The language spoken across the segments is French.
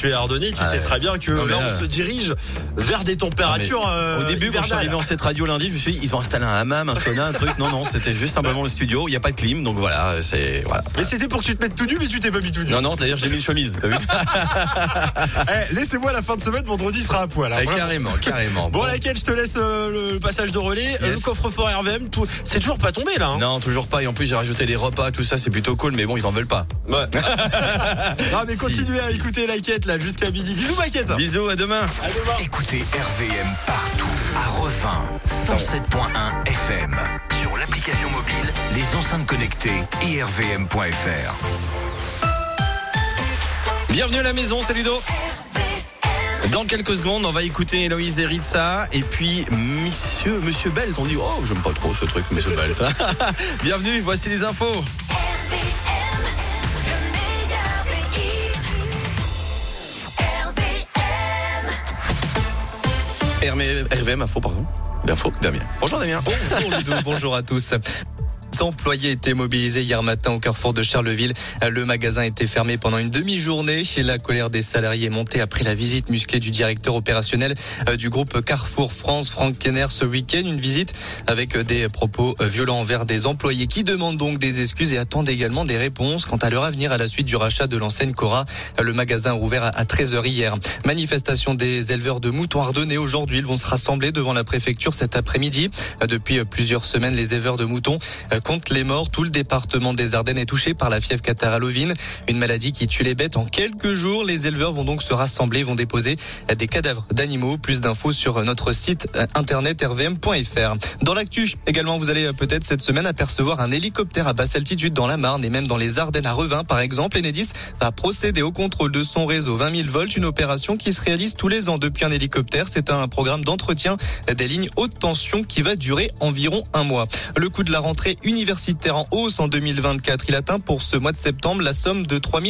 tu es ardennais, tu sais très bien que là on se dirige vers des températures au début quand je suis arrivé dans cette radio lundi, je me suis dit ils ont installé un hammam, un sauna, un truc. Non, c'était juste simplement le studio, il n'y a pas de clim, donc voilà. Mais c'était pour que tu te mettes tout nu, mais tu t'es pas mis tout nu. Non, d'ailleurs j'ai mis une chemise, t'as vu. Laissez-moi la fin de semaine, vendredi sera à poil. Carrément. Bon, laquelle je te laisse le passage de relais, le coffre-fort RVM, tout. C'est toujours pas tombé là. Non, toujours pas. Et en plus j'ai rajouté des repas, tout ça, c'est plutôt cool, mais bon, ils en veulent pas. Ouais. Non, mais continuez à écouter Laquette là jusqu'à midi. Bisous Maquette. Bisous, à demain. Écoutez RVM partout, à Revin, 107.1 FM, sur l'application mobile, les enceintes connectées et rvm.fr. Bienvenue à la maison, c'est Ludo. Dans quelques secondes, on va écouter Héloïse et Ritza. Et puis, Monsieur Belt. On dit, oh, j'aime pas trop ce truc, Monsieur Belt. Bienvenue, voici les infos. RVM Info, pardon. L'info, Damien. Bonjour Damien. Bonjour Ludo, bonjour à tous. 100 employés étaient mobilisés hier matin au carrefour de Charleville. Le magasin était fermé pendant une demi-journée et la colère des salariés est montée après la visite musclée du directeur opérationnel du groupe Carrefour France, Franck Kenner, ce week-end. Une visite avec des propos violents envers des employés qui demandent donc des excuses et attendent également des réponses quant à leur avenir à la suite du rachat de l'enseigne Cora. Le magasin a ouvert à 13h hier. Manifestation des éleveurs de moutons ardennais aujourd'hui. Ils vont se rassembler devant la préfecture cet après-midi. Depuis plusieurs semaines, les éleveurs de moutons comptent les morts. Tout le département des Ardennes est touché par la fièvre catarrhale ovine, une maladie qui tue les bêtes en quelques jours. Les éleveurs vont donc se rassembler, vont déposer des cadavres d'animaux. Plus d'infos sur notre site internet rvm.fr. Dans l'actu également, vous allez peut-être cette semaine apercevoir un hélicoptère à basse altitude dans la Marne et même dans les Ardennes à Revin par exemple. Enedis va procéder au contrôle de son réseau 20 000 volts, une opération qui se réalise tous les ans depuis un hélicoptère. C'est un programme d'entretien des lignes haute tension qui va durer environ un mois. Le coût de la rentrée universitaire en hausse en 2024. Il atteint pour ce mois de septembre la somme de 3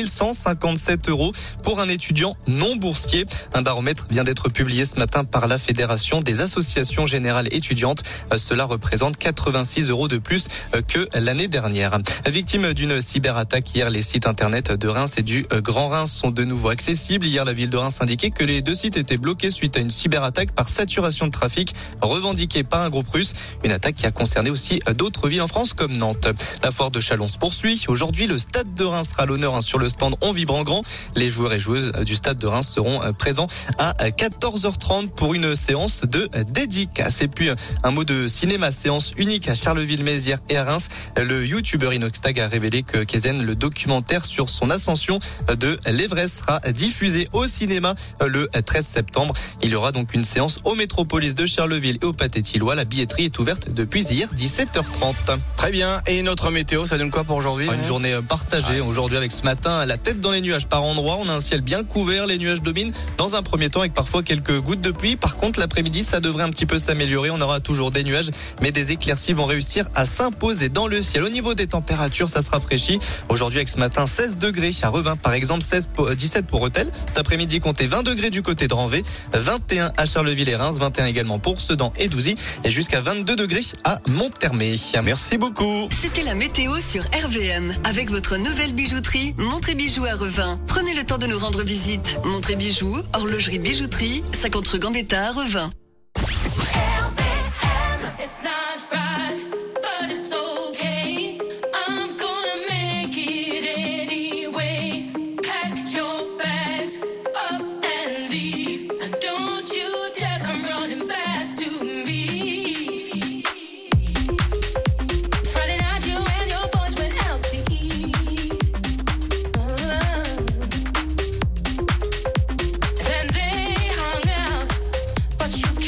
157 € pour un étudiant non boursier. Un baromètre vient d'être publié ce matin par la Fédération des associations générales étudiantes. Cela représente 86 € de plus que l'année dernière. Victime d'une cyberattaque hier, les sites internet de Reims et du Grand Reims sont de nouveau accessibles. Hier, la ville de Reims indiquait que les deux sites étaient bloqués suite à une cyberattaque par saturation de trafic revendiquée par un groupe russe. Une attaque qui a concerné aussi d'autres villes en France comme Nantes. La foire de Chalon se poursuit. Aujourd'hui, le stade de Reims sera à l'honneur sur le stand On Vibre en Grand. Les joueurs et joueuses du stade de Reims seront présents à 14h30 pour une séance de dédicace. Et puis, un mot de cinéma, séance unique à Charleville-Mézières et à Reims. Le youtubeur Inoxtag a révélé que Kezen, le documentaire sur son ascension de l'Everest, sera diffusé au cinéma le 13 septembre. Il y aura donc une séance au Métropolis de Charleville et au Pathé-Thillois. La billetterie est ouverte depuis hier 17h30. Très bien. Et notre météo, ça donne quoi pour aujourd'hui? Une journée partagée aujourd'hui avec ce matin la tête dans les nuages par endroits. On a un ciel bien couvert. Les nuages dominent dans un premier temps avec parfois quelques gouttes de pluie. Par contre, l'après-midi, ça devrait un petit peu s'améliorer. On aura toujours des nuages, mais des éclaircies vont réussir à s'imposer dans le ciel. Au niveau des températures, ça se rafraîchit. Aujourd'hui, avec ce matin, 16 degrés à Revin, par exemple, 17 pour Rethel. Cet après-midi, comptez 20 degrés du côté de Ranvé, 21 à Charleville et Reims, 21 également pour Sedan et Douzy, et jusqu'à 22 degrés à Monthermé. Merci beaucoup. C'était la météo sur RVM. Avec votre nouvelle bijouterie, Montré Bijoux à Revin. Prenez le temps de nous rendre visite. Montré Bijoux, horlogerie bijouterie, 50 rue Gambetta à Revin. You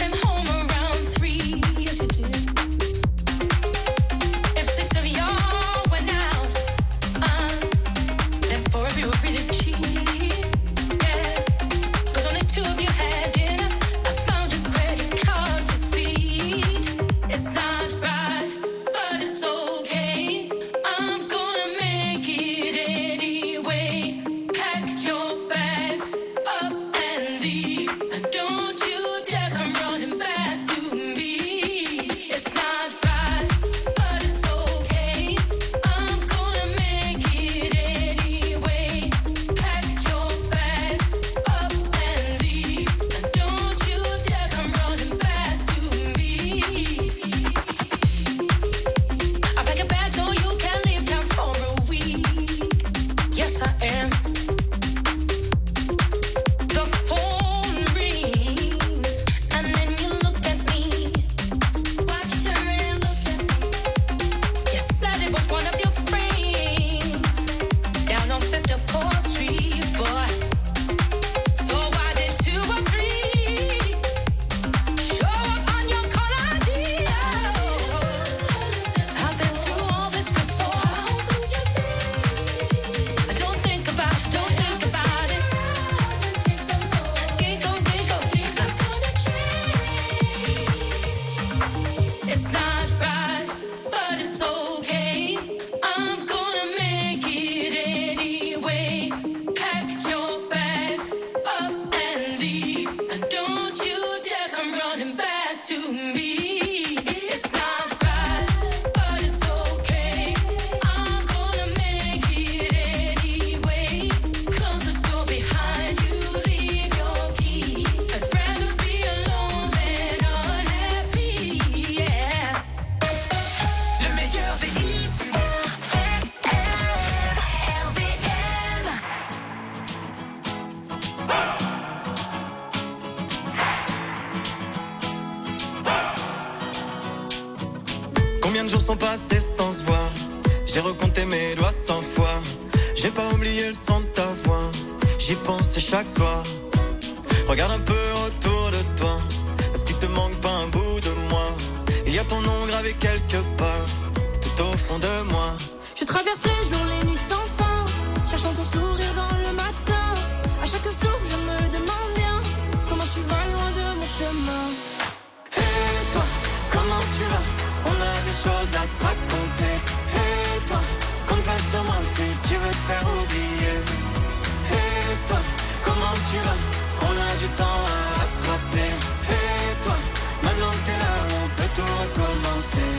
de jours sont passés sans se voir. J'ai recompté mes doigts 100 fois. J'ai pas oublié le son de ta voix. J'y pense chaque soir. Regarde un peu autour de toi. Est-ce qu'il te manque pas un bout de moi? Il y a ton nom gravé quelque part, tout au fond de moi. Je traverse les jours, les nuits sans fin, cherchant ton sourire dans le matin. À chaque souffle, je me demande bien comment tu vas loin de mon chemin. Et toi, comment tu vas? On a des choses à se raconter. Et toi, compte pas sur moi si tu veux te faire oublier. Et toi, comment tu vas? On a du temps à rattraper. Et toi, maintenant que t'es là, on peut tout recommencer.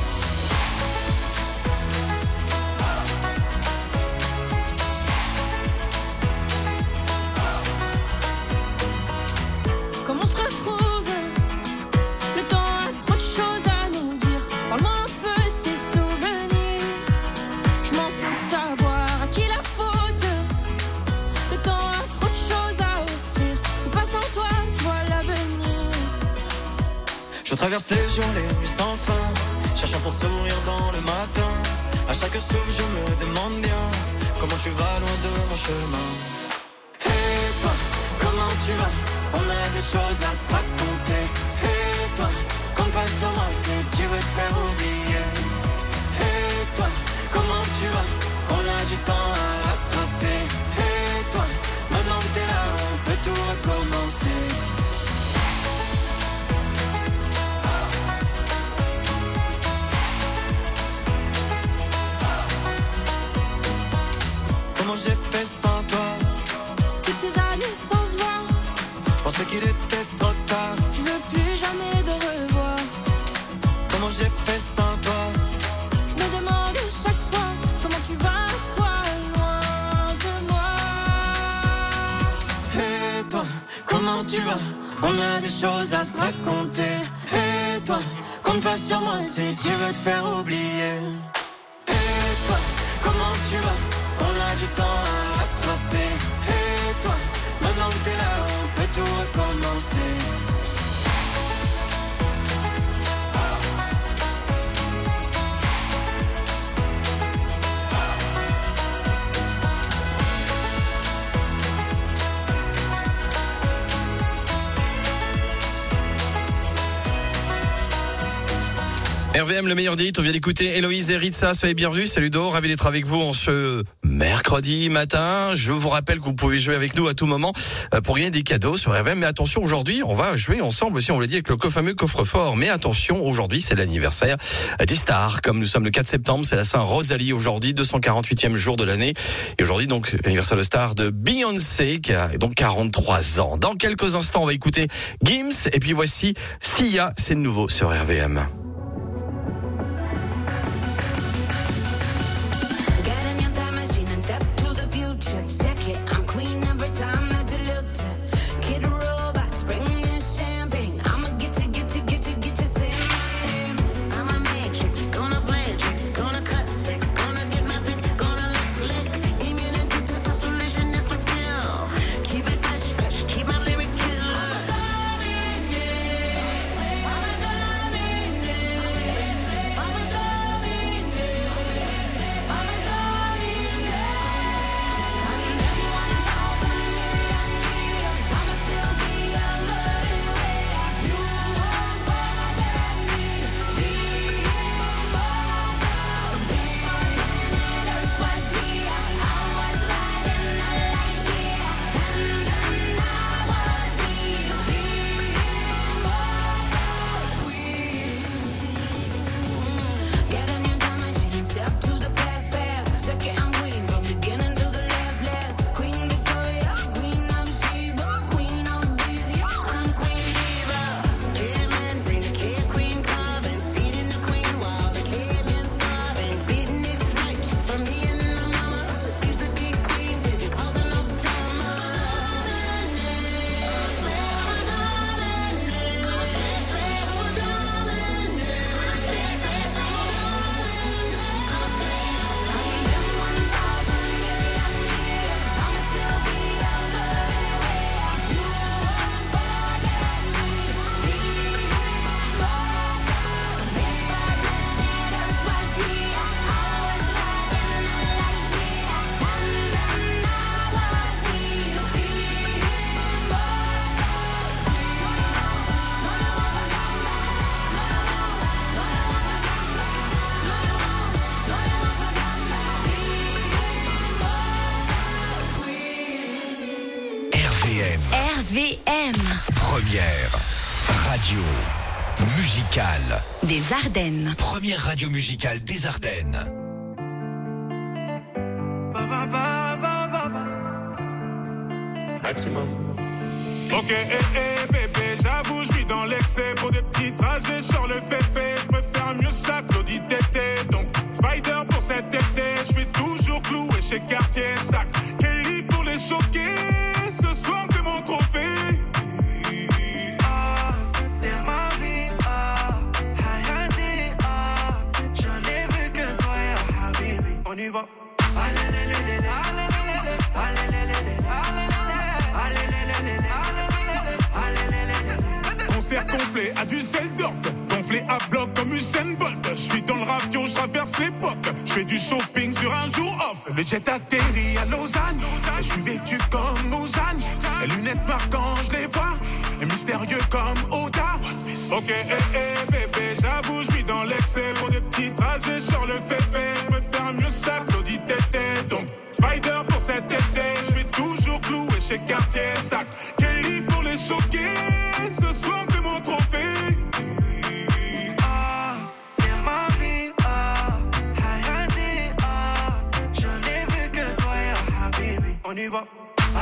Comment on se retrouve? Le temps a trop de choses à nous dire. Parle-moi un peu de tes souvenirs. Je m'en fous de savoir à qui la faute. Le temps a trop de choses à offrir. C'est pas sans toi, je vois l'avenir. Je traverse les jours, les nuits sans fin, cherchant ton sourire dans le matin. À chaque souffle, je me demande bien comment tu vas loin de mon chemin. Et toi, comment tu vas? On a des choses à se raconter. Et toi, compte pas sur moi si tu veux te faire oublier. Et toi, comment tu vas? On a du temps à rattraper. Et toi, maintenant que t'es là, on peut tout recommencer. Comment j'ai fait sans toi? Toutes ces années sans se voir, Je pensais qu'il était trop tard. je veux plus jamais de revoir. Comment j'ai fait sans toi? Je me demande chaque fois comment tu vas, toi, loin de moi. Et toi, comment tu vas? On a des choses à se raconter. Et toi, compte pas sur moi si tu veux te faire oublier. Et toi, comment tu vas? On a du temps à rattraper. Et toi, maintenant que t'es là, on peut tout recommencer. RVM, le meilleur dit, on vient d'écouter Héloïse et Ritza, soyez bienvenus, c'est Ludo, ravi d'être avec vous en ce mercredi matin. Je vous rappelle que vous pouvez jouer avec nous à tout moment pour gagner des cadeaux sur RVM, mais attention, aujourd'hui, on va jouer ensemble aussi, on l'a dit, avec le fameux coffre-fort, mais attention, aujourd'hui, c'est l'anniversaire des stars, comme nous sommes le 4 septembre, c'est la Saint-Rosalie aujourd'hui, 248e jour de l'année, et aujourd'hui, donc, l'anniversaire de star de Beyoncé, qui a donc 43 ans. Dans quelques instants, on va écouter Gims, et puis voici Sia, c'est le nouveau sur RVM. Check it, I'm queen every time that you look to Kid Robots, bring me champagne. I'ma get you say my name. I'm a matrix, gonna play tricks, gonna cut sick, gonna get my pick, gonna lick. Immunity to isolation is my skill. Keep it fresh, keep my lyrics kill. I'm a dominant. RVM. Première radio musicale des Ardennes. Première radio musicale des Ardennes. Maximum. Ok, bébé, j'avoue, je suis dans l'excès. Pour des petits trajets sur le féfé, je préfère mieux ça que l'audit tété. Donc, Spider pour cet été, je suis toujours cloué chez Cartier. Sac, Kelly pour les choquer. Ce soir, t'es mon trophée. T'es ma vie, Hayati, j'en ai vu que toi, ya Habibi. On y va. Concert complet à Düsseldorf, gonflé à bloc comme Usain Bolt. Je suis dans le ravio, je traverse l'époque. Je fais du shopping sur un jour off. Le jet atterrit à Lausanne. Et je suis vêtu comme Lausanne. Les lunettes marquant, je les vois. Et mystérieux comme Oda. Ok, bébé, j'avoue, je suis dans l'excès. Pour des petits trajets sur le féfé, je préfère mieux ça que l'audit tété. Donc, Spider pour cet été, je suis toujours cloué chez Cartier. Sac, Kelly pour les choquer. Ce soir, t'es mon trophée. T'es ma vie, Hayati, j'en ai vu que toi, ya Habibi. On y va.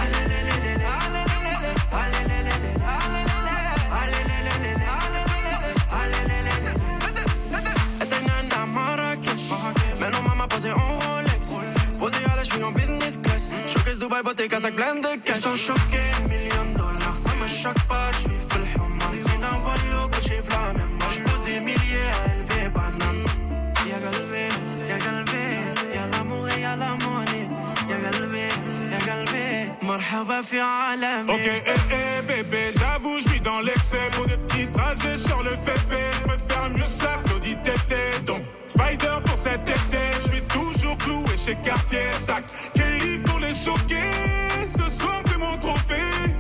Maintenant maman posée en Rolex. Posée à la cheville en business class. Showcase Dubaï, beauté, Kazakh, plein de cash. Ils sont choqués, $1 000 000. Ça me choque pas, je suis full human. Sina Wallo, que j'ai flamme. Moi j'pose des milliers à élever banane. Y'a galvé, y'a l'amour et y'a la money. Y'a galvé, marhaba fi alami. Ok, bébé, j'avoue, je suis dans l'excès. Pour des petits trajets sur le féfé, je préfère mieux ça que l'audit tété. Donc, Spider pour cet été, je suis toujours cloué chez Cartier. Sac, Kelly pour les choquer. Ce soir, t'es mon trophée.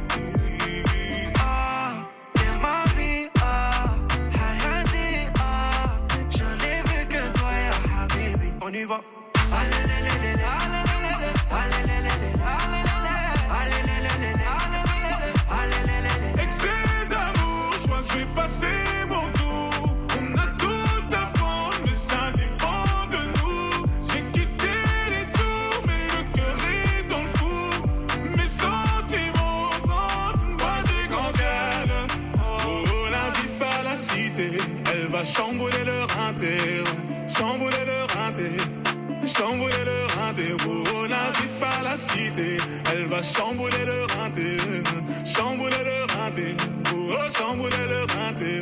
T'es ma vie, Hayati, j'en ai vu que toi, ya Habibi. On y va. Excès d'amour, je crois que je vais passer mon tour. On a tout à prendre, mais ça dépend de nous. J'ai quitté les tours, mais le cœur est dans le four. Mes sentiments rentrent une boîte grandelle. Oh, l'invite pas la cité, elle va chambouler leur inter. Chambouler leur inter. Chambouler leur inter, oh, n'invite pas la cité. Elle va chambouler leur inter. Chambouler leur inter, oh, chambouler leur inter.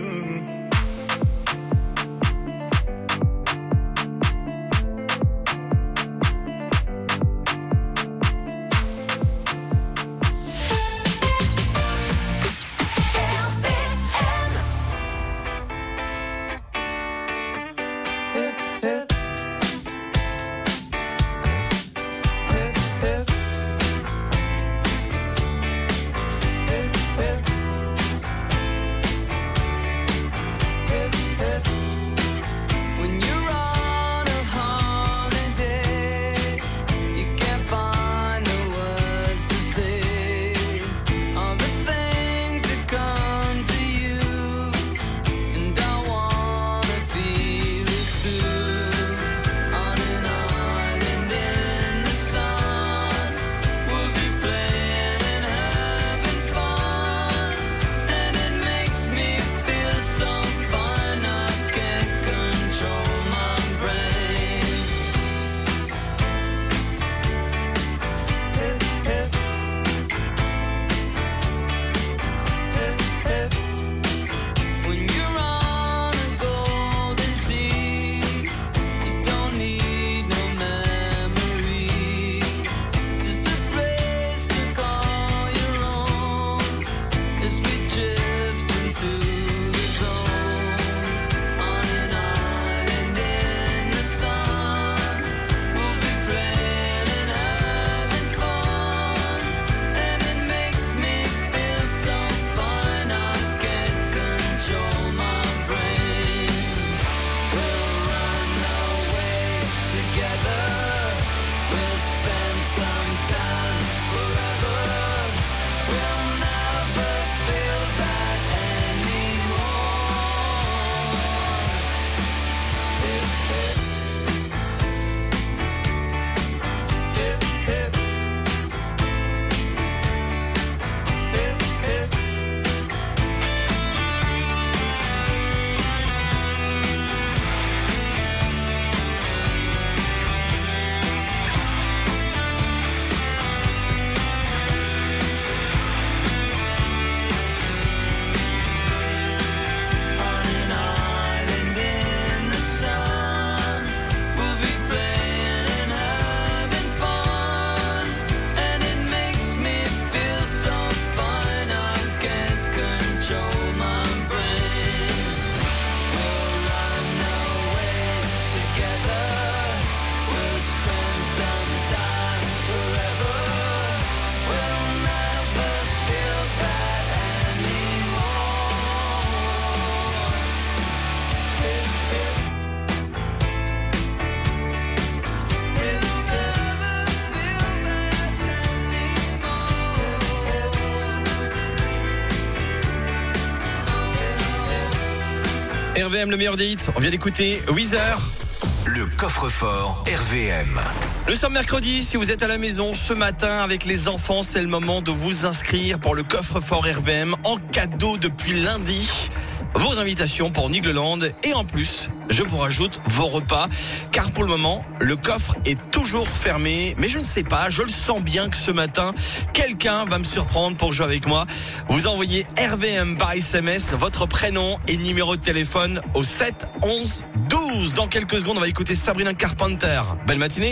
RVM, le meilleur des hits. On vient d'écouter Weezer. Le coffre-fort RVM. Nous sommes mercredi, si vous êtes à la maison ce matin avec les enfants, c'est le moment de vous inscrire pour le coffre-fort RVM en cadeau depuis lundi. Vos invitations pour Nigloland et en plus, je vous rajoute vos repas car pour le moment, le coffre est toujours fermé. Mais je ne sais pas, je le sens bien que ce matin, quelqu'un va me surprendre pour jouer avec moi. Vous envoyez RVM par SMS, votre prénom et numéro de téléphone au 7 11 12. Dans quelques secondes, on va écouter Sabrina Carpenter. Belle matinée.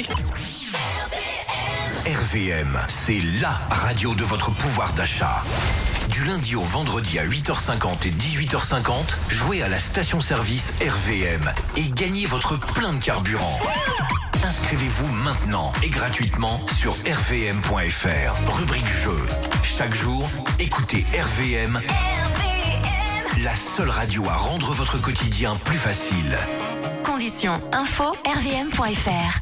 RVM, c'est la radio de votre pouvoir d'achat. Du lundi au vendredi à 8h50 et 18h50, jouez à la station-service RVM et gagnez votre plein de carburant. Inscrivez-vous maintenant et gratuitement sur rvm.fr. Rubrique jeu. Chaque jour, écoutez RVM, la seule radio à rendre votre quotidien plus facile. Conditions info rvm.fr.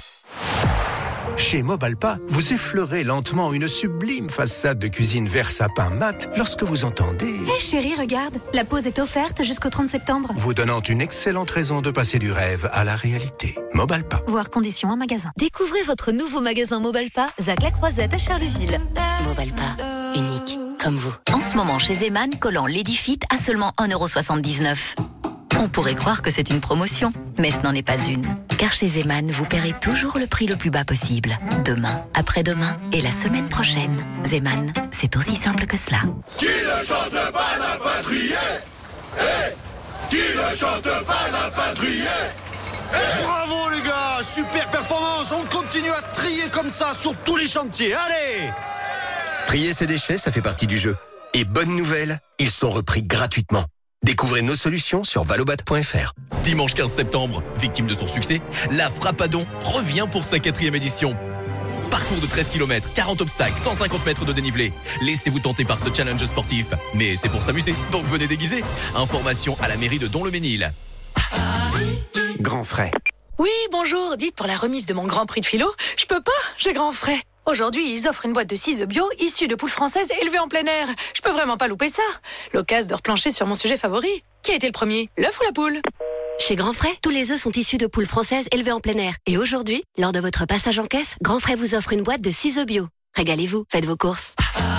Chez Mobalpa, vous effleurez lentement une sublime façade de cuisine vert sapin mat lorsque vous entendez... Hé chérie, regarde, la pause est offerte jusqu'au 30 septembre. Vous donnant une excellente raison de passer du rêve à la réalité. Mobalpa. Voir conditions en magasin. Découvrez votre nouveau magasin Mobalpa, Zac la Croisette à Charleville. Mobalpa, unique comme vous. En ce moment chez Zeman, collant Ladyfit à seulement 1,79€. On pourrait croire que c'est une promotion, mais ce n'en est pas une. Car chez Zeman, vous paierez toujours le prix le plus bas possible. Demain, après-demain et la semaine prochaine. Zeman, c'est aussi simple que cela. Qui ne chante pas la patrie? Qui ne chante pas la patrie? Bravo les gars, super performance. On continue à trier comme ça sur tous les chantiers. Allez! Trier ses déchets, ça fait partie du jeu. Et bonne nouvelle, ils sont repris gratuitement. Découvrez nos solutions sur valobat.fr. Dimanche 15 septembre, victime de son succès, la Frappadon revient pour sa 4e édition. Parcours de 13 km, 40 obstacles, 150 mètres de dénivelé. Laissez-vous tenter par ce challenge sportif. Mais c'est pour s'amuser, donc venez déguiser. Information à la mairie de Don-le-Ménil. Grand frais. Oui, bonjour, dites pour la remise de mon Grand Prix de philo, je peux pas, j'ai grand frais. Aujourd'hui, ils offrent une boîte de 6 œufs bio issus de poules françaises élevées en plein air. Je peux vraiment pas louper ça. L'occasion de replancher sur mon sujet favori. Qui a été le premier, l'œuf ou la poule? Chez Grand Frais, tous les œufs sont issus de poules françaises élevées en plein air. Et aujourd'hui, lors de votre passage en caisse, Grand Frais vous offre une boîte de 6 œufs bio. Régalez-vous, faites vos courses.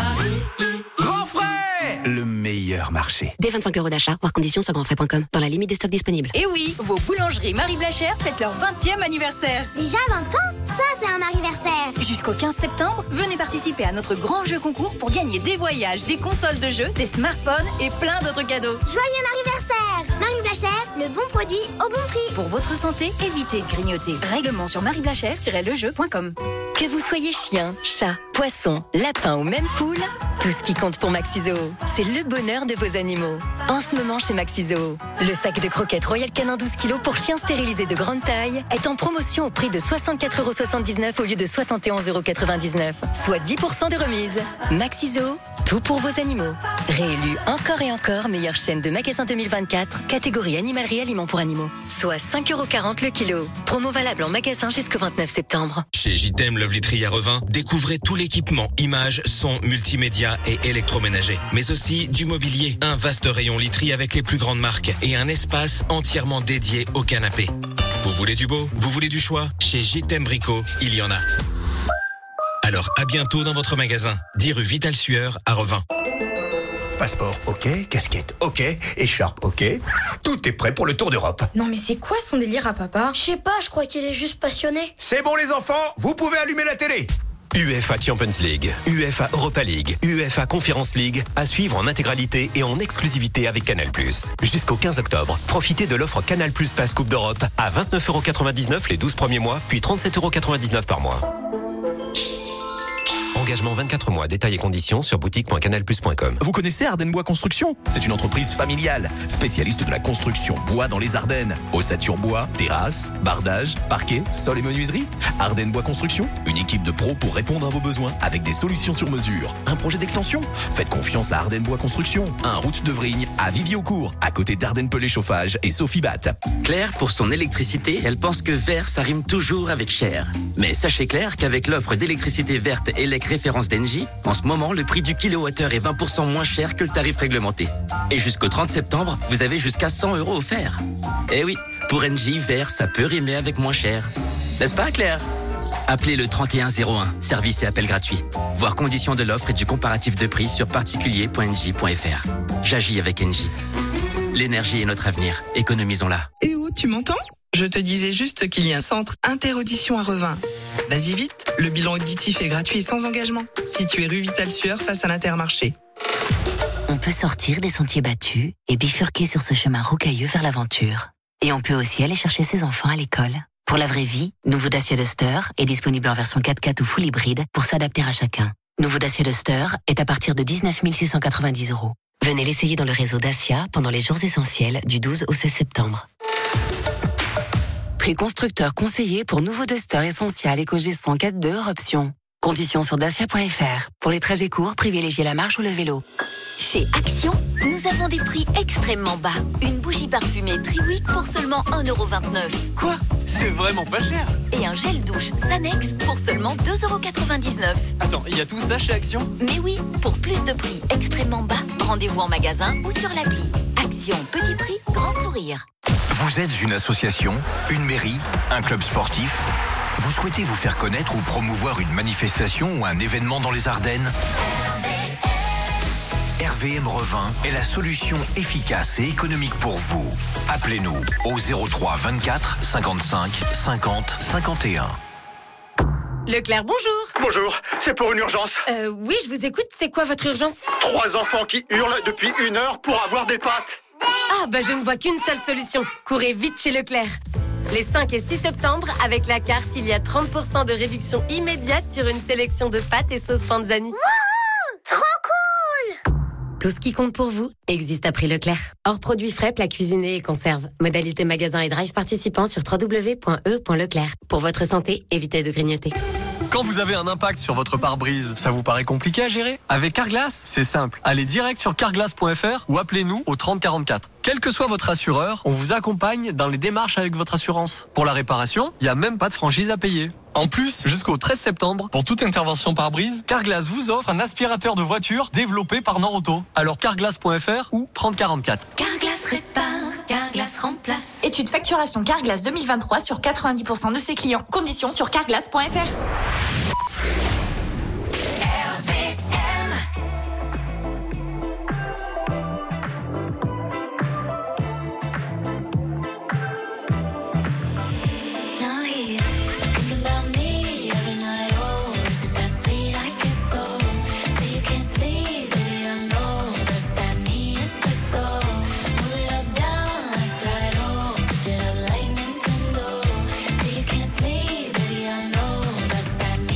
Grand frais! Le meilleur marché. Dès 25€ d'achat, voir conditions sur grandfrais.com, dans la limite des stocks disponibles. Et oui, vos boulangeries Marie Blachère fêtent leur 20e anniversaire. Déjà 20 ans? Ça, c'est un anniversaire. Jusqu'au 15 septembre, venez participer à notre grand jeu concours pour gagner des voyages, des consoles de jeux, des smartphones et plein d'autres cadeaux. Joyeux anniversaire! Marie Blachère, le bon produit au bon prix. Pour votre santé, évitez de grignoter. Règlement sur marieblachère-lejeu.com. Que vous soyez chien, chat, poisson, lapin ou même poule, tout ce qui compte pour Maxi-Zoo, c'est le bonheur de vos animaux. En ce moment chez Maxi-Zoo, le sac de croquettes Royal Canin 12 kg pour chiens stérilisés de grande taille est en promotion au prix de 64,79€ au lieu de 71,99€, soit 10% de remise. Maxi-Zoo, tout pour vos animaux. Réélu encore et encore meilleure chaîne de magasins 2024, catégorie animalerie aliments pour animaux, soit 5,40€ le kilo. Promo valable en magasin jusqu'au 29 septembre. Chez JTM Love Literie à Revin, découvrez tout l'équipement, images, son, multimédia et électroménager. Mais aussi du mobilier, un vaste rayon literie avec les plus grandes marques et un espace entièrement dédié au canapé. Vous voulez du beau? Vous voulez du choix? Chez JTM Brico, il y en a. Alors à bientôt dans votre magasin, 10 rue Vital Sueur à Revin. Passeport, ok. Casquette, ok. Écharpe, ok. Tout est prêt pour le Tour d'Europe. Non mais c'est quoi son délire à papa? Je sais pas, je crois qu'il est juste passionné. C'est bon les enfants, vous pouvez allumer la télé. UEFA Champions League, UEFA Europa League, UEFA Conference League, à suivre en intégralité et en exclusivité avec Canal+. Jusqu'au 15 octobre, profitez de l'offre Canal+ Pass Coupe d'Europe à 29,99€ les 12 premiers mois, puis 37,99€ par mois. Engagement 24 mois. Détails et conditions sur boutique.canalplus.com. Vous connaissez Ardennes Bois Construction? C'est une entreprise familiale, spécialiste de la construction bois dans les Ardennes. Ossature bois, terrasse, bardage, parquet, sol et menuiserie. Ardennes Bois Construction, une équipe de pros pour répondre à vos besoins avec des solutions sur mesure. Un projet d'extension? Faites confiance à Ardennes Bois Construction. Un route de Vrigne à Vivier-au-Court, à côté d'Ardennes Pelé Chauffage et Sophie Bat. Claire, pour son électricité, elle pense que vert, ça rime toujours avec cher. Mais sachez Claire qu'avec l'offre d'électricité verte ELEC référence d'Engie, en ce moment, le prix du kilowattheure est 20% moins cher que le tarif réglementé. Et jusqu'au 30 septembre, vous avez jusqu'à 100 € offerts. Eh oui, pour Engie, vert, ça peut rimer avec moins cher. N'est-ce pas, Claire ? Appelez le 3101, service et appel gratuit. Voir conditions de l'offre et du comparatif de prix sur particulier.engie.fr. J'agis avec Engie. L'énergie est notre avenir, économisons-la. Eh oh, tu m'entends ? Je te disais juste qu'il y a un centre Interaudition à Revin. Vas-y vite, le bilan auditif est gratuit et sans engagement. Situé rue Vital-Sueur face à l'Intermarché. On peut sortir des sentiers battus et bifurquer sur ce chemin rocailleux vers l'aventure. Et on peut aussi aller chercher ses enfants à l'école. Pour la vraie vie, nouveau Dacia Duster est disponible en version 4x4 ou full hybride pour s'adapter à chacun. Nouveau Dacia Duster est à partir de 19 690 €. Venez l'essayer dans le réseau Dacia pendant les jours essentiels du 12 au 16 septembre. Prix constructeur conseillé pour nouveau Duster Essential EcoG100 4.2 hors option. Conditions sur dacia.fr. Pour les trajets courts, privilégiez la marche ou le vélo. Chez Action, nous avons des prix extrêmement bas. Une bougie parfumée Triwick pour seulement 1,29 €. Quoi ? C'est vraiment pas cher. Et un gel douche Sanex pour seulement 2,99 €. Attends, il y a tout ça chez Action ? Mais oui, pour plus de prix extrêmement bas, rendez-vous en magasin ou sur l'appli. Action, petit prix, grand sourire. Vous êtes une association, une mairie, un club sportif ? Vous souhaitez vous faire connaître ou promouvoir une manifestation ou un événement dans les Ardennes ? RVM Revin est la solution efficace et économique pour vous. Appelez-nous au 03 24 55 50 51. Leclerc, bonjour. Bonjour, c'est pour une urgence. Oui, je vous écoute, c'est quoi votre urgence ? 3 enfants qui hurlent depuis 1 heure pour avoir des pâtes. Ah, bah je ne vois qu'une seule solution. Courez vite chez Leclerc. Les 5 et 6 septembre, avec la carte, il y a 30% de réduction immédiate sur une sélection de pâtes et sauces Panzani. Wouhou ! Trop cool ! Tout ce qui compte pour vous existe à prix Leclerc. Hors produits frais, plats cuisinés et conserves. Modalité magasin et drive participants sur www.e.leclerc. Pour votre santé, évitez de grignoter. Quand vous avez un impact sur votre pare-brise, ça vous paraît compliqué à gérer ? Avec Carglass, c'est simple. Allez direct sur carglass.fr ou appelez-nous au 30 44. Quel que soit votre assureur, on vous accompagne dans les démarches avec votre assurance. Pour la réparation, il n'y a même pas de franchise à payer. En plus, jusqu'au 13 septembre, pour toute intervention pare-brise, Carglass vous offre un aspirateur de voiture développé par Norauto. Alors carglass.fr ou 30 44. Carglass répare, Carglass remplace. Étude facturation Carglass 2023 sur 90% de ses clients. Conditions sur carglass.fr. That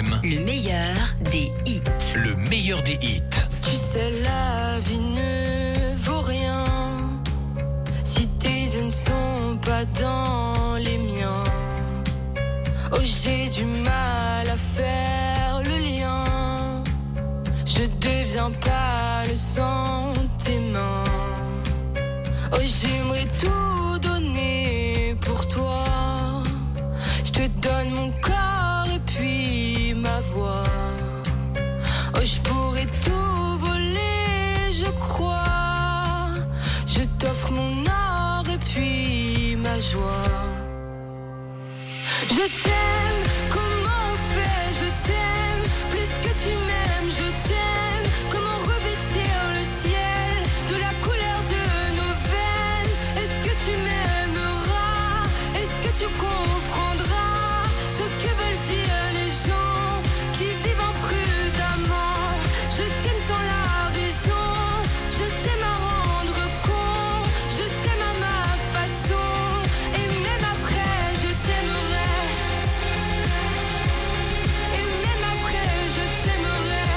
RVM, Le meilleur des hits. le meilleur des hits. Tu sais, la vie ne vaut rien si tes yeux ne sont pas dans les miens. Oh, j'ai du mal à faire le lien. Je deviens pas le sang de tes mains. Oh, j'aimerais tout donner pour toi. Je te donne mon corps et puis ma voix. Oh, je pourrais tout voler, je crois. Je t'offre mon or et puis ma joie. Je t'aime, comment on fait? Je t'aime, plus que tu m'aimes, je t'aime. Comment revêtir le ciel de la couleur de nos veines? Est-ce que tu m'aimeras? Est-ce que tu comprendras ce que veulent dire les gens qui vivent imprudemment? Je t'aime sans la raison, je t'aime à rendre con, je t'aime à ma façon, et même après je t'aimerai, et même après je t'aimerai.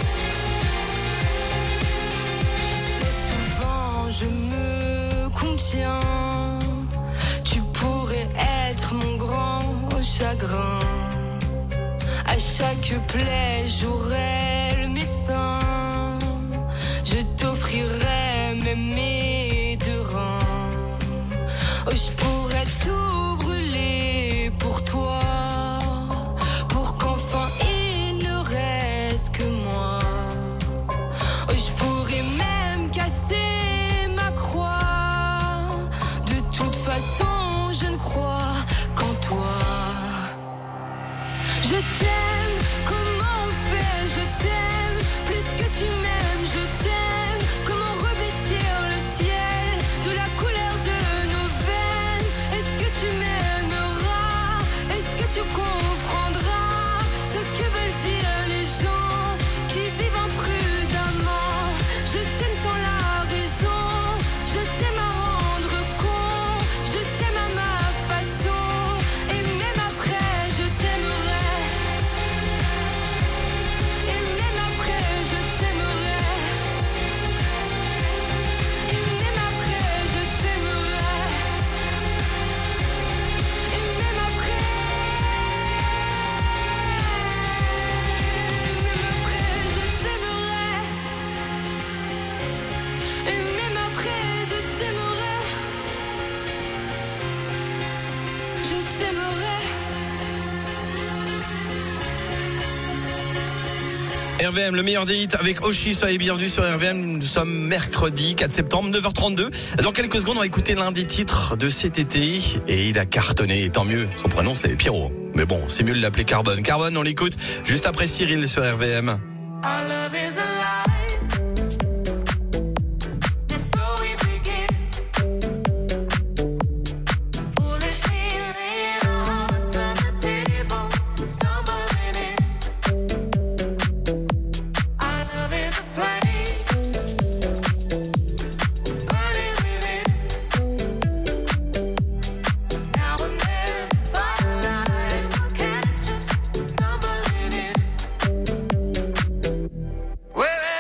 Tu sais, souvent je me contiens, tu pourrais être mon grand chagrin. À chaque plaie j'aurai le médecin, je t'offrirai même mes deux reins. Oh, je pourrais tout brûler pour toi, pour qu'enfin il ne reste que moi. Oh, je pourrais même casser ma croix. De toute façon je ne crois qu'en toi. Je t'aime, comment on fait? Je t'aime, plus que tu m'aimes, je t'aime. Comment revêtir le ciel de la couleur de nos veines? Est-ce que tu m'aimeras? Est-ce que tu comprendras ce que veulent dire les gens qui vivent imprudemment? Je t'aime sans la raison, je t'aime à rendre con, je t'aime à ma façon, et même après je t'aimerai, et même après je t'aimerai, et même après je t'aimerai, et même après, je t'aimerai, et même après je t'aimerai, je t'aimerai. RVM, le meilleur des hits avec Oshi, soyez bienvenus sur RVM. Nous sommes mercredi 4 septembre, 9h32. Dans quelques secondes, on va écouter l'un des titres de cet été et il a cartonné, et tant mieux. Son prénom c'est Pierrot, mais bon, c'est mieux de l'appeler Carbone. Carbone, on l'écoute juste après Cyril sur RVM. Our love is alive. Just so we begin. Foolishly laying our hearts on the table, stumbling in. Our love is a flame, burning within. Now and then, firelight will catch us stumbling in. Well,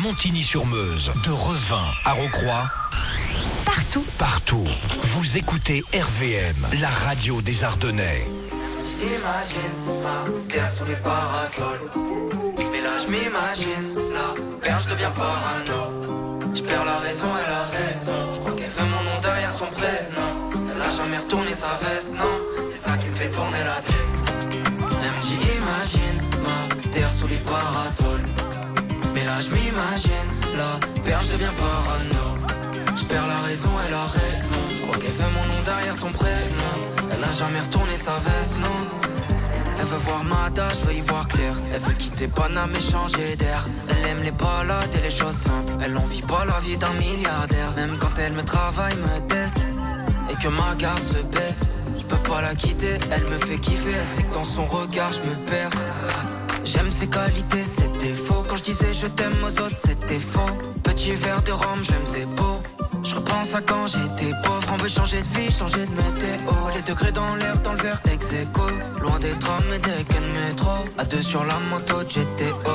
Montigny-sur-Meuse, de Revin à Rocroi. Partout. Vous écoutez RVM, la radio des Ardennais. J'imagine ma terre sous les parasols. Mais là je m'imagine, la perche devient parano. Je perds la raison, elle a raison. Je crois qu'elle veut mon nom derrière son prénom. Elle a jamais retourné sa veste, non. C'est ça qui me fait tourner la tête. Elle me dit imagine ma terre sous les parasols. Mais là je m'imagine, la perche devient parano. Je perds la raison, elle a raison. Je crois qu'elle veut mon nom derrière son prénom. Elle a jamais retourné sa veste, non. Elle veut voir Mada, je veux y voir clair. Elle veut quitter Paname et changer d'air. Elle aime les balades et les choses simples. Elle envie pas la vie d'un milliardaire. Même quand elle me travaille, me teste et que ma garde se baisse, je peux pas la quitter, elle me fait kiffer. Elle sait que dans son regard je me perds. J'aime ses qualités, ses défauts. Quand je disais je t'aime aux autres, c'était faux. Petit verre de rhum, j'aime ses beaux. Je repense à quand j'étais pauvre. On veut changer de vie, changer de météo. Les degrés dans l'air, dans le verre ex-aequo. Loin des trams et des quais de métro. À deux sur la moto de GTO.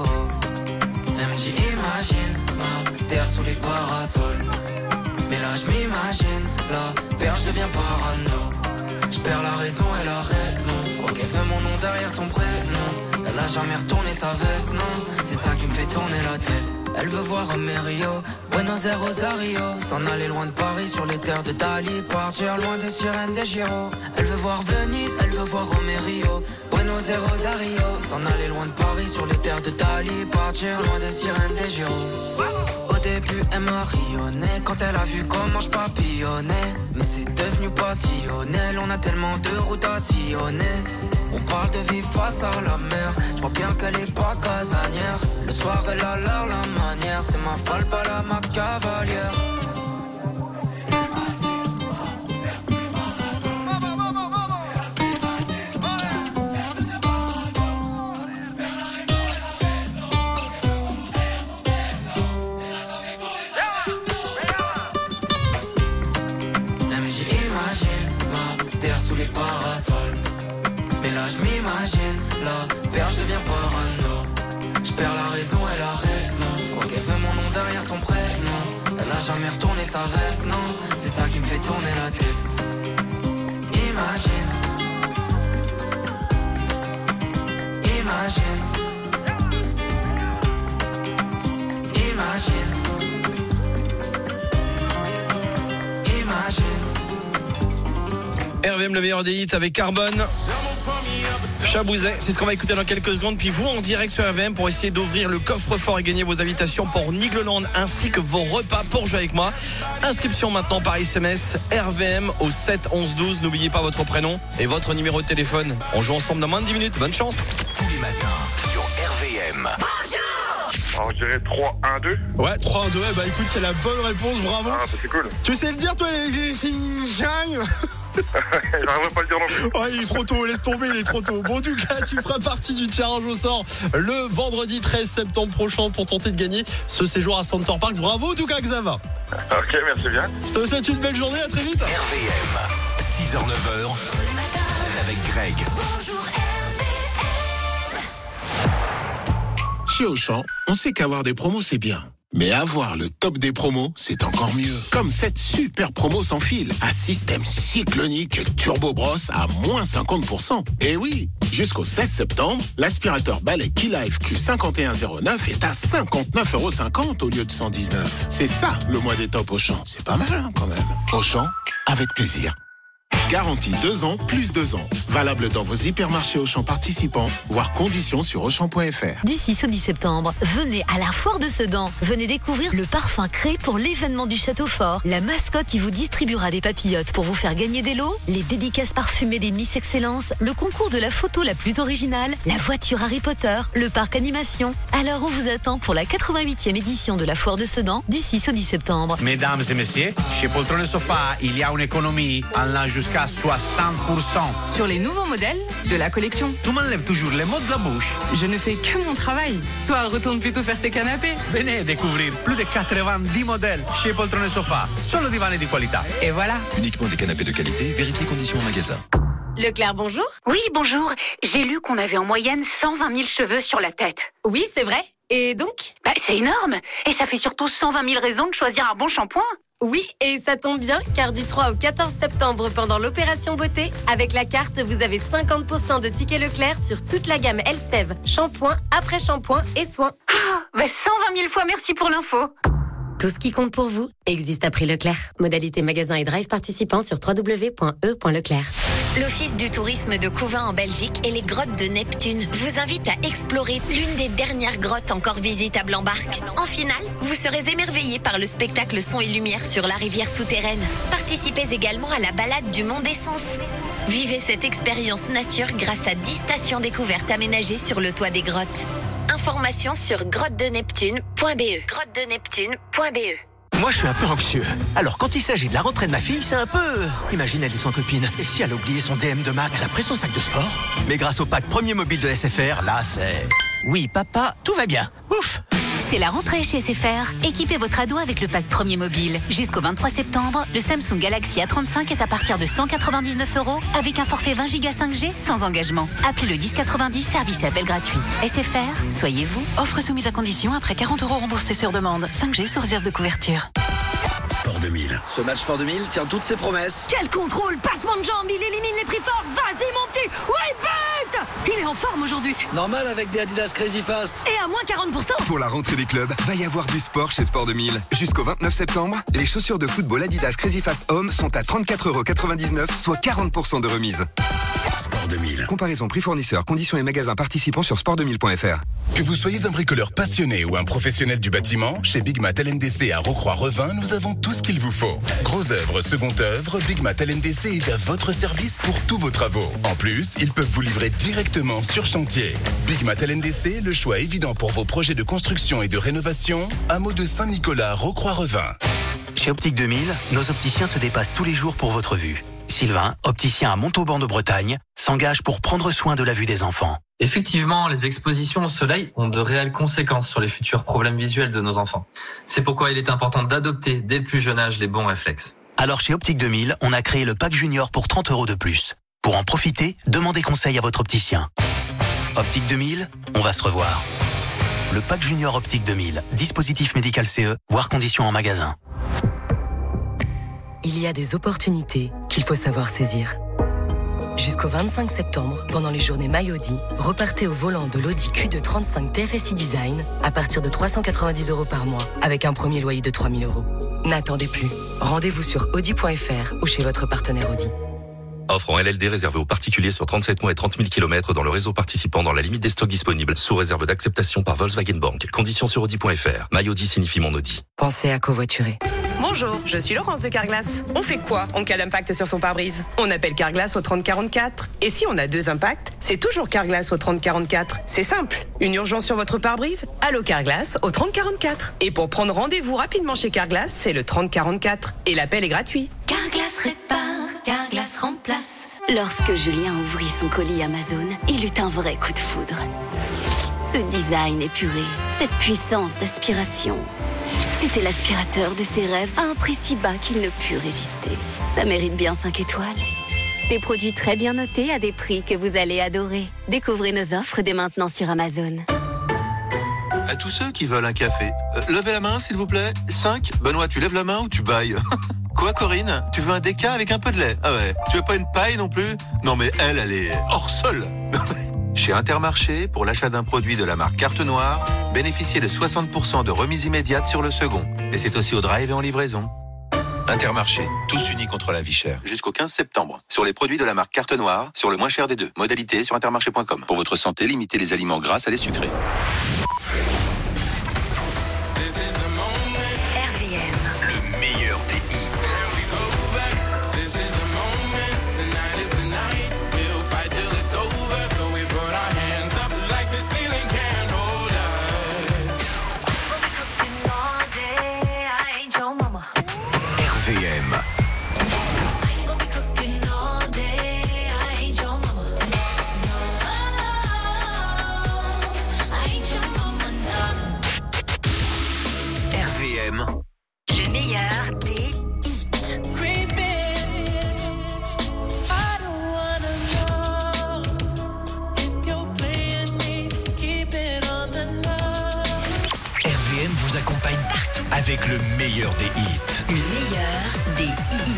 Elle me dit imagine ma terre sous les parasols. Mais là je m'imagine, la perche devient parano. Je perds la raison, elle a raison. Je crois qu'elle veut mon nom derrière son prénom. Elle a jamais retourné sa veste, non. C'est ça qui me fait tourner la tête. Elle veut voir Romerio, Buenos Aires, Rosario. S'en aller loin de Paris sur les terres de Dali. Partir loin des sirènes des Giro. Elle veut voir Venise, elle veut voir Romerio, Buenos Aires, Rosario. S'en aller loin de Paris sur les terres de Dali. Partir loin des sirènes des Giro. Au début elle m'a rayonné quand elle a vu comment je papillonnais. Mais c'est devenu passionnel, on a tellement de routes à sillonner. On parle de vivre face à la mer. Je vois bien qu'elle est pas casanière. Le soir elle a l'air la manière. C'est ma folle, pas la ma cavalière. Je m'imagine, la perche devient parano. Je perds la raison, elle a raison. Je crois qu'elle veut mon nom derrière son prénom. Elle a jamais retourné sa veste, non. C'est ça qui me fait tourner la tête. Imagine. Imagine. Imagine. Imagine. RVM, le meilleur des hits avec Carbone. Chabouzet, c'est ce qu'on va écouter dans quelques secondes. Puis vous en direct sur RVM pour essayer d'ouvrir le coffre-fort et gagner vos invitations pour Nigloland ainsi que vos repas pour jouer avec moi. Inscription maintenant par SMS RVM au 7 11 12. N'oubliez pas votre prénom et votre numéro de téléphone. On joue ensemble dans moins de 10 minutes. Bonne chance. Tous les matins sur RVM. Alors je dirais 3-1-2. Ouais, 3-1-2, bah écoute, c'est la bonne réponse, bravo. Ah, bah, c'est cool. Tu sais le dire, toi, les J'arriverai pas à le dire non plus. Ouais, il est trop tôt, laisse tomber, il est trop tôt. Bon, en tout cas, tu feras partie du tirage au sort le vendredi 13 septembre prochain pour tenter de gagner ce séjour à Center Parks. Bravo, en tout cas, Xava. Ok, merci bien. Je te souhaite une belle journée, à très vite. RVM, 6h-9h, avec Greg. Bonjour Chez Auchan, on sait qu'avoir des promos, c'est bien. Mais avoir le top des promos, c'est encore mieux. Comme cette super promo sans fil, à système cyclonique et turbo brosse à moins 50%. Et oui, jusqu'au 16 septembre, l'aspirateur balai Keylife Q5109 est à 59,50€ au lieu de 119. C'est ça, le mois des tops Auchan. C'est pas mal, hein, quand même. Auchan, avec plaisir. Garantie 2 ans, plus 2 ans. Valable dans vos hypermarchés Auchan participants, voire conditions sur Auchan.fr. Du 6 au 10 septembre, venez à la Foire de Sedan. Venez découvrir le parfum créé pour l'événement du Château Fort, la mascotte qui vous distribuera des papillotes pour vous faire gagner des lots, les dédicaces parfumées des Miss Excellence, le concours de la photo la plus originale, la voiture Harry Potter, le parc animation. Alors on vous attend pour la 88e édition de la Foire de Sedan, du 6 au 10 septembre. Mesdames et messieurs, chez Poltrone Sofa, il y a une économie allant jusqu'à 60%. Sur les nouveaux modèles de la collection. Tu m'enlèves toujours les mots de la bouche. Je ne fais que mon travail. Toi, retourne plutôt faire tes canapés. Venez découvrir plus de 90 modèles chez Poltrone Sofa. Solo divani di qualità. Et voilà. Uniquement des canapés de qualité. Vérifiez conditions en magasin. Leclerc, bonjour. Oui, bonjour. J'ai lu qu'on avait en moyenne 120 000 cheveux sur la tête. Oui, c'est vrai. Et donc C'est énorme. Et ça fait surtout 120 000 raisons de choisir un bon shampoing. Oui, et ça tombe bien, car du 3 au 14 septembre, pendant l'opération beauté, avec la carte, vous avez 50% de tickets Leclerc sur toute la gamme Elseve, shampoing, après-shampoing et soins. 120 000 fois merci pour l'info. Tout ce qui compte pour vous existe à prix Leclerc. Modalité magasin et drive participants sur www.e.leclerc. L'Office du tourisme de Couvin en Belgique et les grottes de Neptune vous invitent à explorer l'une des dernières grottes encore visitables en barque. En finale, vous serez émerveillés par le spectacle son et lumière sur la rivière souterraine. Participez également à la balade du Mont d'Essence. Vivez cette expérience nature grâce à 10 stations découvertes aménagées sur le toit des grottes. Informations sur grottedeneptune.be. grottedeneptune.be. Moi, je suis un peu anxieux. Alors, quand il s'agit de la rentrée de ma fille, c'est un peu... Imagine, elle est sans copine. Et si elle a oublié son DM de maths, elle a pris son sac de sport. Mais grâce au pack premier mobile de SFR, là, c'est... Oui, papa, tout va bien. Ouf. C'est la rentrée chez SFR. Équipez votre ado avec le pack premier mobile. Jusqu'au 23 septembre, le Samsung Galaxy A35 est à partir de 199 € avec un forfait 20 Go 5G sans engagement. Appelez le 1090, service et appel gratuit. SFR, soyez vous. Offre soumise à condition après 40 € remboursés sur demande. 5G sous réserve de couverture. Sport 2000. Ce match Sport 2000 tient toutes ses promesses. Quel contrôle, passement de jambes, il élimine les prix forts. Vas-y mon petit, ouais but. Il est en forme aujourd'hui. Normal avec des Adidas Crazy Fast. Et à moins 40%. Pour la rentrée des clubs, va y avoir du sport chez Sport 2000. Jusqu'au 29 septembre, les chaussures de football Adidas Crazy Fast Home sont à 34,99 €, soit 40% de remise. Sport 2000. Comparaison prix fournisseur, conditions et magasins participants sur sport2000.fr. Que vous soyez un bricoleur passionné ou un professionnel du bâtiment, chez Big Mat LNDC à Rocroi-Revin, nous avons tout ce qu'il vous faut. Gros œuvre, seconde œuvre, Big Mat LNDC est à votre service pour tous vos travaux. En plus, ils peuvent vous livrer directement sur chantier. Big Mat LNDC, le choix évident pour vos projets de construction et de rénovation, hameau de Saint-Nicolas, Rocroi-Revin. Chez Optique 2000, nos opticiens se dépassent tous les jours pour votre vue. Sylvain, opticien à Montauban de Bretagne, s'engage pour prendre soin de la vue des enfants. Effectivement, les expositions au soleil ont de réelles conséquences sur les futurs problèmes visuels de nos enfants. C'est pourquoi il est important d'adopter dès le plus jeune âge les bons réflexes. Alors chez Optique 2000, on a créé le pack junior pour 30 € de plus. Pour en profiter, demandez conseil à votre opticien. Optique 2000, on va se revoir. Le pack junior Optique 2000, dispositif médical CE, voire conditions en magasin. Il y a des opportunités qu'il faut savoir saisir. Jusqu'au 25 septembre, pendant les journées MyAudi, repartez au volant de l'Audi Q2 35 TFSI Design à partir de 390 € par mois, avec un premier loyer de 3 000 €. N'attendez plus. Rendez-vous sur audi.fr ou chez votre partenaire Audi. Offre en LLD réservée aux particuliers sur 37 mois et 30 000 km dans le réseau participant dans la limite des stocks disponibles, sous réserve d'acceptation par Volkswagen Bank. Conditions sur audi.fr. MyAudi signifie mon Audi. Pensez à covoiturer. Bonjour, je suis Laurence de Carglass. On fait quoi en cas d'impact sur son pare-brise? On appelle Carglass au 3044. Et si on a 2 impacts, c'est toujours Carglass au 3044. C'est simple. Une urgence sur votre pare-brise? Allô Carglass au 3044. Et pour prendre rendez-vous rapidement chez Carglass, c'est le 3044. Et l'appel est gratuit. Carglass répare, Carglass remplace. Lorsque Julien ouvrit son colis Amazon, il eut un vrai coup de foudre. Ce design épuré, cette puissance d'aspiration. C'était l'aspirateur de ses rêves à un prix si bas qu'il ne put résister. Ça mérite bien 5 étoiles. Des produits très bien notés à des prix que vous allez adorer. Découvrez nos offres dès maintenant sur Amazon. À tous ceux qui veulent un café, levez la main s'il vous plaît. 5. Benoît, tu lèves la main ou tu bailles? Quoi Corinne? Tu veux un déca avec un peu de lait? Ah ouais. Tu veux pas une paille non plus? Non mais elle est hors sol. Chez Intermarché, pour l'achat d'un produit de la marque Carte Noire, bénéficiez de 60% de remise immédiate sur le second. Et c'est aussi au drive et en livraison. Intermarché, tous unis contre la vie chère. Jusqu'au 15 septembre. Sur les produits de la marque Carte Noire, sur le moins cher des deux. Modalité sur intermarché.com. Pour votre santé, limitez les aliments gras à les sucrés. RVM. Le meilleur des hits. RVM. RVM. Le meilleur des hits. avec le meilleur des hits. Le meilleur des hits.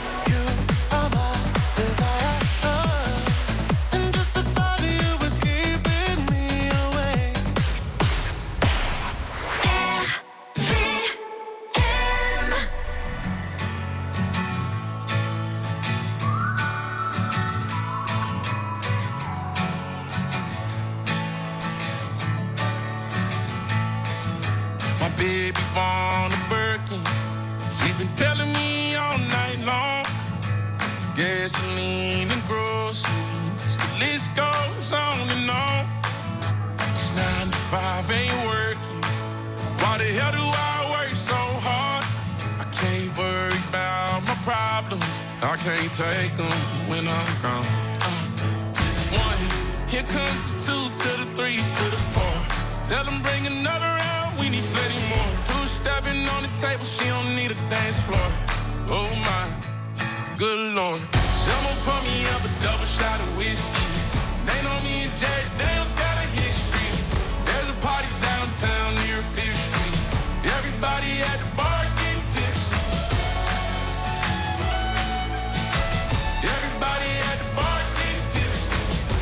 Baby born a Birkin. She's been telling me all night long. Gasoline and groceries, the list goes on and on. It's 9 to 5, ain't working. Why the hell do I work so hard? I can't worry about my problems. I can't take them when I'm gone. 1, here comes the 2 to the 3 to the 4. Tell them bring another round, we need plenty more. 2 stepping on the table, she don't need a dance floor. Oh my, good lord. Someone pour me up a double shot of whiskey. They know me and Jack Daniels got a history. There's a party downtown near 5th Street. Everybody at the bar getting tipsy. Everybody at the bar getting tipsy.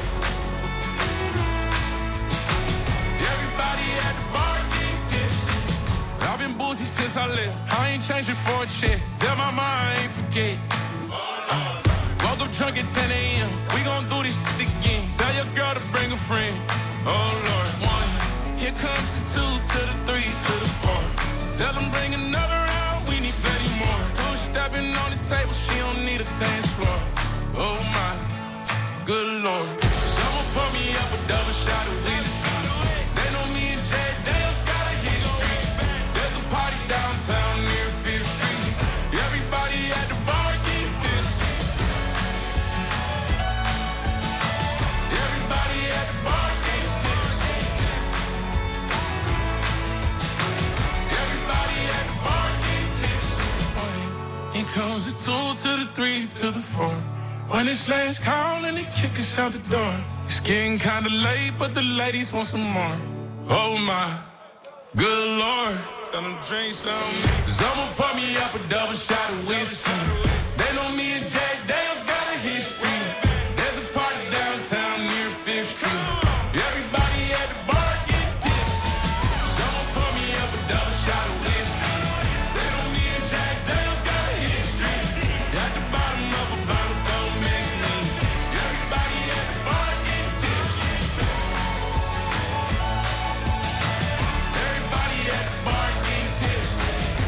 Everybody at the bar getting tipsy. I've been boozy since I left. I ain't changing for a check. Tell my mom I ain't forget. Woke up drunk at 10 a.m. We gon' do this shit again. Tell your girl to bring a friend. Oh Lord. 1, here comes the 2 to the 3 to the 4. Tell them bring another round, we need plenty more. 2 stepping on the table, she don't need a dance floor. Oh my, good lord. Someone pour me up a double shot of whiskey. They know me and Jack Daniels got a history. There's a party downtown near 5th Street. Everybody at the bar getting tipsy. Everybody at the bar getting tipsy. Everybody at the bar getting tipsy. Here comes the 2 to the 3 to the 4. When it's last call and they kick us out the door. It's getting kinda late, but the ladies want some more. Oh my, good lord. Tell them drink some. Someone pour me up a double shot of whiskey. They know me and Jack Daniels got a history. There's a party downtown near 5th Street. Everybody at the bar getting tipsy. Someone pour me up a double shot of whiskey. They know me and Jack Daniels got a history. At the bottom of a bottle, don't miss me. Everybody at the bar getting tipsy. Everybody at the bar getting tipsy.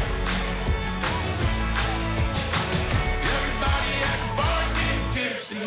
Everybody at the bar getting tipsy.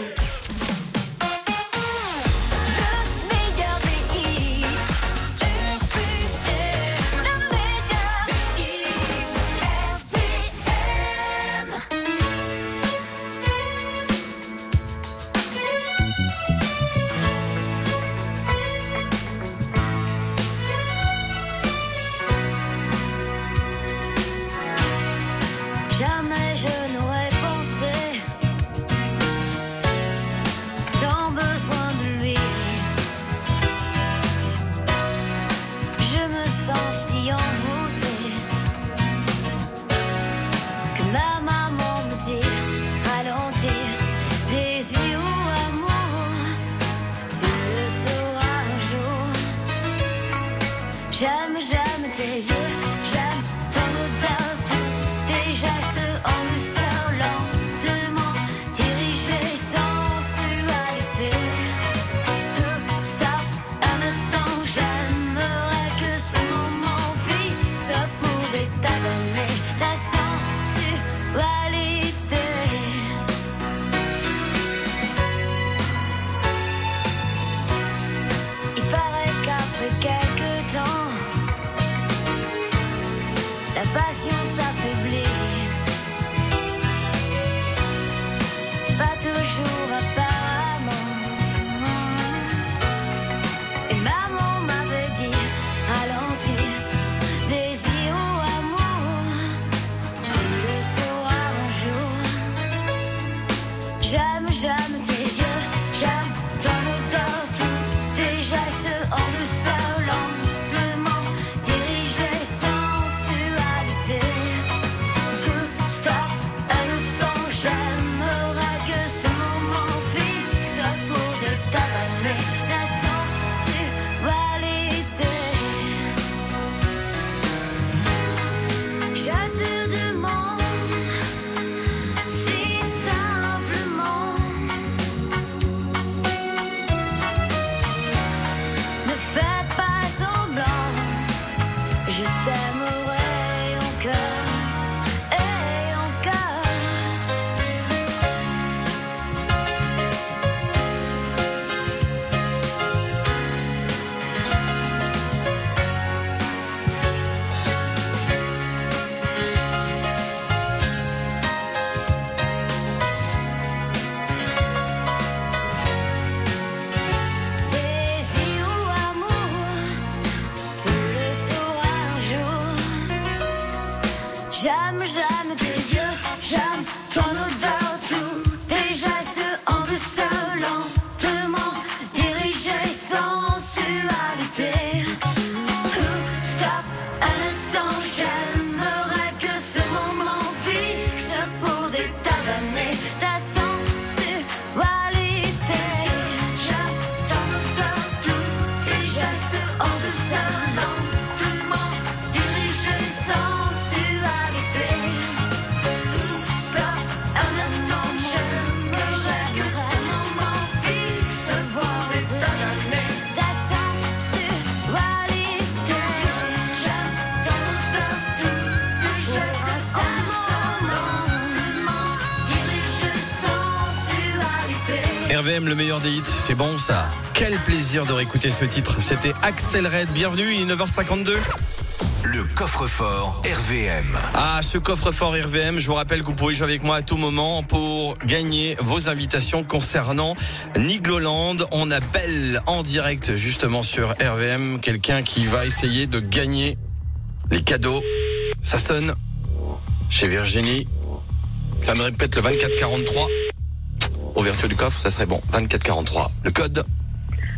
Jamais je n'aurais pensé tant besoin de lui. Je me sens si envoûtée que ma maman me dit ralentir, désir ou amour, tu le sauras un jour. J'aime tes yeux, j'aime ton odeur. Tes gestes en douceur, lentement dirigés, sensualité. Stop un instant, j'aimerais que ce moment vite pouvait t'abonner ta sensualité. Il paraît qu'après quelques temps, la passion s'affaiblit. j'aime tes yeux, j'aime ton odeur, tous tes gestes en douceur, lentement dirigés sans sensualité. Stop un instant, j'aimerais que ce moment fixe pour des tas d'années ta sensualité. J'aime ton odeur, tous tes gestes en douceur, lentement dirigés sans sensualité. Stop un instant, j'aimerais que ce moment fixe pour des tas d'années ta sensualité. J'aime ton odeur, tous tes gestes en douceur, lentement dirigés sans sensualité. RVM, le meilleur des hits, c'est bon ça. Quel plaisir de réécouter ce titre. C'était Axel Red, bienvenue, il est 9h52. Le coffre-fort RVM. Ah, ce coffre-fort RVM, je vous rappelle que vous pouvez jouer avec moi à tout moment pour gagner vos invitations concernant Nigloland. On appelle en direct justement sur RVM quelqu'un qui va essayer de gagner les cadeaux. Ça sonne chez Virginie. Ça me répète le 2443. Ouverture du coffre, ça serait bon. 2443. Le code. Allô ?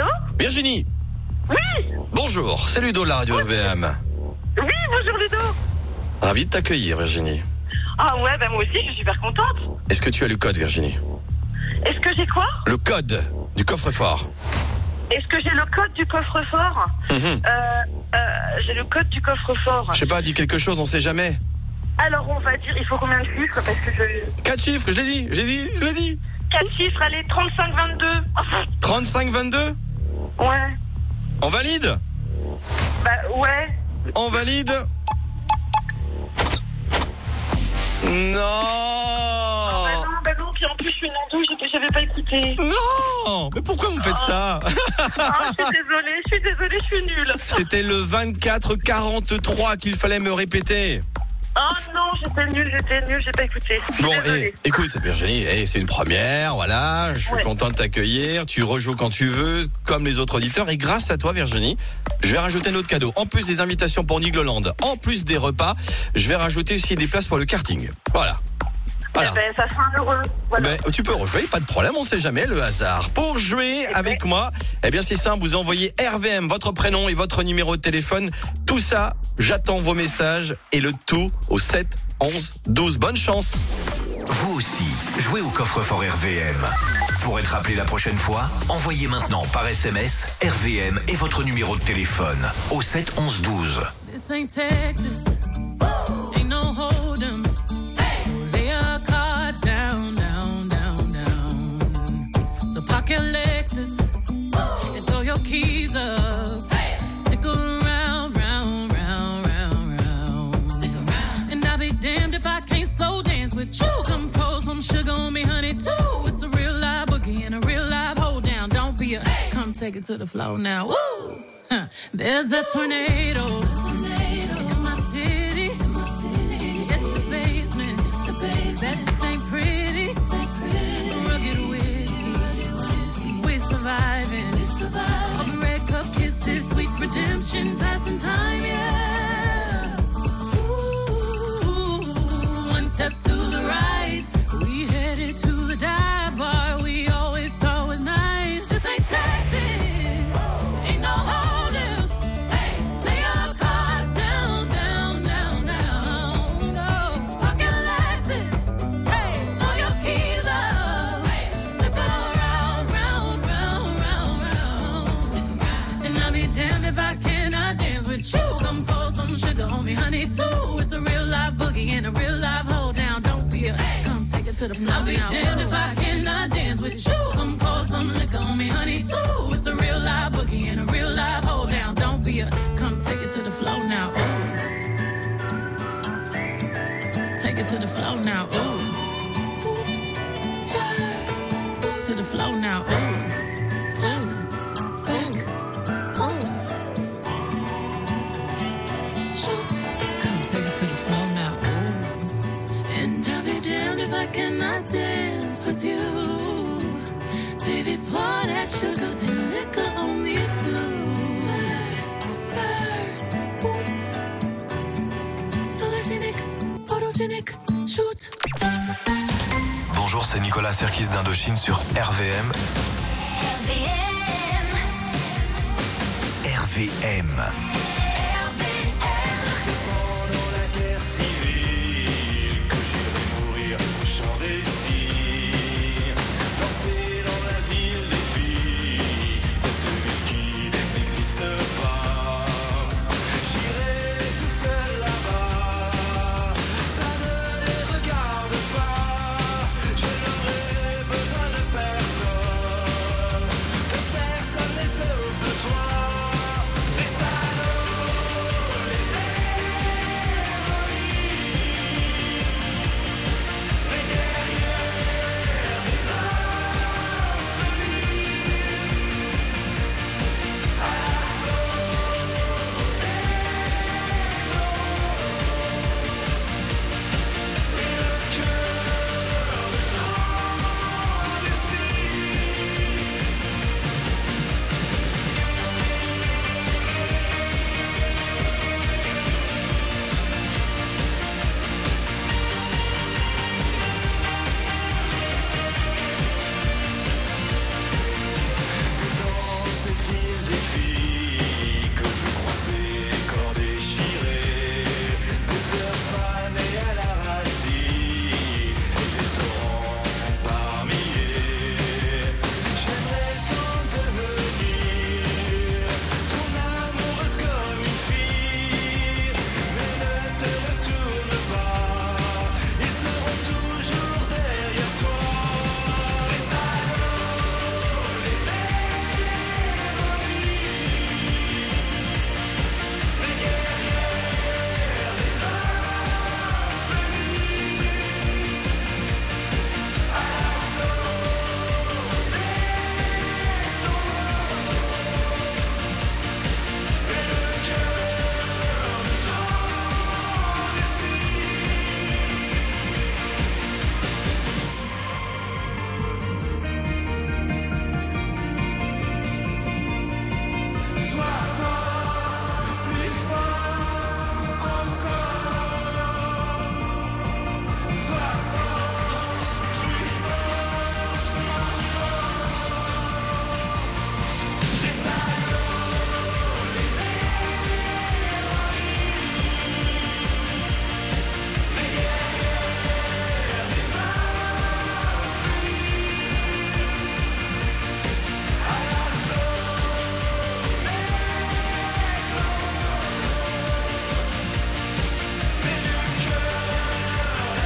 Virginie. Oui. Bonjour, c'est Ludo de la radio RVM. Oui, bonjour Ludo. Ravi de t'accueillir, Virginie. Ah ouais, bah moi aussi, je suis super contente. Est-ce que tu as le code, Virginie ? Est-ce que j'ai quoi ? Le code du coffre-fort. Est-ce que j'ai le code du coffre-fort ? J'ai le code du coffre-fort. Je sais pas, dis quelque chose, on sait jamais. Alors on va dire, il faut combien de chiffres ? Parce que je... 4 chiffres, je l'ai dit. 4 chiffres, allez, 3522. 3522 ? Ouais. On valide ? Bah ouais. On valide ? Non. Bah non, puis en plus je suis une andouille, j'avais pas écouté. Non. Mais pourquoi vous me faites ça ? Je suis désolée, je suis nulle. C'était le 24-43 qu'il fallait me répéter. Oh non, j'étais nulle, j'ai pas écouté. Bon, écoute, Virginie, c'est une première, voilà, je suis content de t'accueillir, tu rejoues quand tu veux, comme les autres auditeurs, et grâce à toi, Virginie, je vais rajouter un autre cadeau. En plus des invitations pour Nigloland, en plus des repas, je vais rajouter aussi des places pour le karting. Voilà. Ça sera un heureux. Voilà. Tu peux rejouer, pas de problème, on sait jamais, le hasard. Pour jouer avec moi, c'est simple, vous envoyez RVM, votre prénom et votre numéro de téléphone. Tout ça, j'attends vos messages et le tout au 7 11 12. Bonne chance. Vous aussi, jouez au coffre-fort RVM. Pour être appelé la prochaine fois, envoyez maintenant par SMS RVM et votre numéro de téléphone au 7 11 12. This ain't Texas. Ain't no hold 'em. Pocket Lexus and throw your keys up. Stick around, round. Stick around. And I'll be damned if I can't slow dance with you. Come pour some sugar on me, honey, too. It's a real live boogie and a real live hold down. Don't be a come take it to the floor now. Woo! There's a tornado. In my city. At the basement. That ain't pretty. Rugged whiskey. We're surviving. All the red cup kisses, sweet redemption, passing time, yeah. Ooh, one step to the right, we headed to the dive bar we always thought was nice. This ain't Texas, ain't no hold'em. Lay your cards down. No, pocket Lexus, throw your keys up. Stick around, round. And I'll be damned if I cannot dance with you. Come pour some sugar on me, honey, too. It's a real life boogie and a real life hold down. Don't be a come take it to the floor. I'll be damned if I cannot dance with you. Come pour some liquor on me, honey, too. It's a real life boogie and a real life hold down. Don't be a come take it to the floor now. Ooh. Take it to the floor now. Ooh. Oops, Spurs. To the floor now. Ooh. Take it to the floor now, ooh. And I'll be damned if I cannot dance with you. Baby, pour that sugar and liquor on me too. Spurs, boots. Sola Genic, Poro photogenic, shoot. Bonjour, c'est Nicolas Serkis d'Indochine sur RVM. RVM. C'est pendant la guerre civile que j'irai mourir au champ des cires. Danser dans la ville des filles, cette ville qui n'existe pas. J'irai tout seul là-bas, ça ne les regarde pas. Je n'aurai besoin de personne les sauve de toi. Les salauds, les héroïnes, les guerrières, les orphelines, à l'assaut des taureaux. C'est le cœur de chant des cygnes. C'est dans cette ville des filles que je croise des corps déchirés, des fleurs fanées à la racine et des torrents par milliers. J'aimerais tant devenir ton amoureuse comme une fille, mais ne te retourne pas, ils seront toujours derrière toi. Les salauds, les héroïnes, les guerrières, les orphelines, à l'assaut des taureaux. C'est le cœur de chant des cygnes. Sois fort, plus fort encore. Sois fort, plus fort encore. Les salauds, les héroïnes, les guerrières, les orphelines, à l'assaut des taureaux. C'est le cœur, la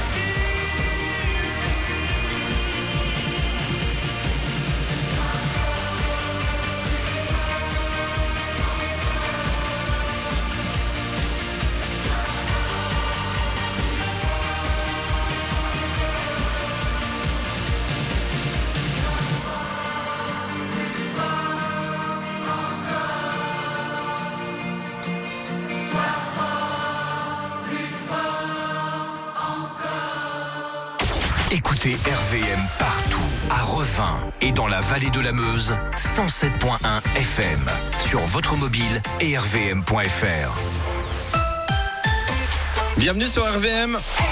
Sois fort, plus fort encore. Écoutez RVM partout, à Revin et dans la vallée de la Meuse, 107.1 FM, sur votre mobile et rvm.fr. Bienvenue sur RVM.